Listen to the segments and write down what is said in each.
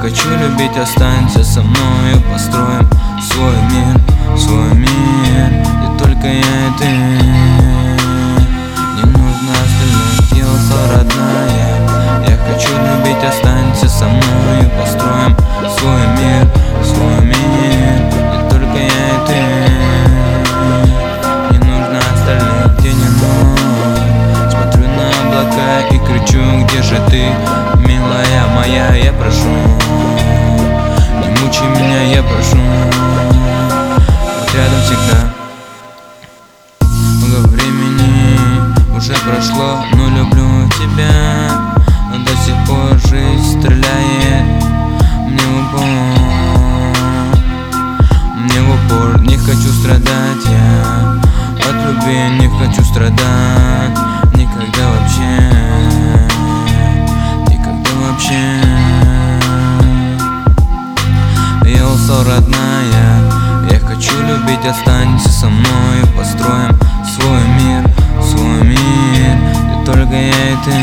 хочу любить, останься со мною, построим свой мир, где только я и ты. Не нужно остальных дел, родная. Я хочу любить, останься со мною, построим свой мир, где только я и ты. Не нужно остальных день и ночь. Смотрю на облака и кричу: где же ты, милая моя? Я прошу, не мучай меня, я прошу. Вот рядом всегда. Много времени уже прошло, но люблю тебя. Но до сих пор жизнь стреляет мне в упор. Не хочу страдать я от любви, не хочу страдать никогда вообще. Я устал, родная. Я хочу любить, останься со мною, построим свой мир, где только я и ты.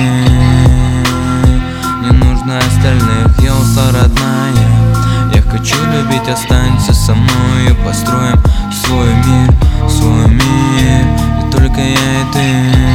Не нужно остальных, я устал, родная. Я хочу любить, останься со мною, построим свой мир, где только я и ты.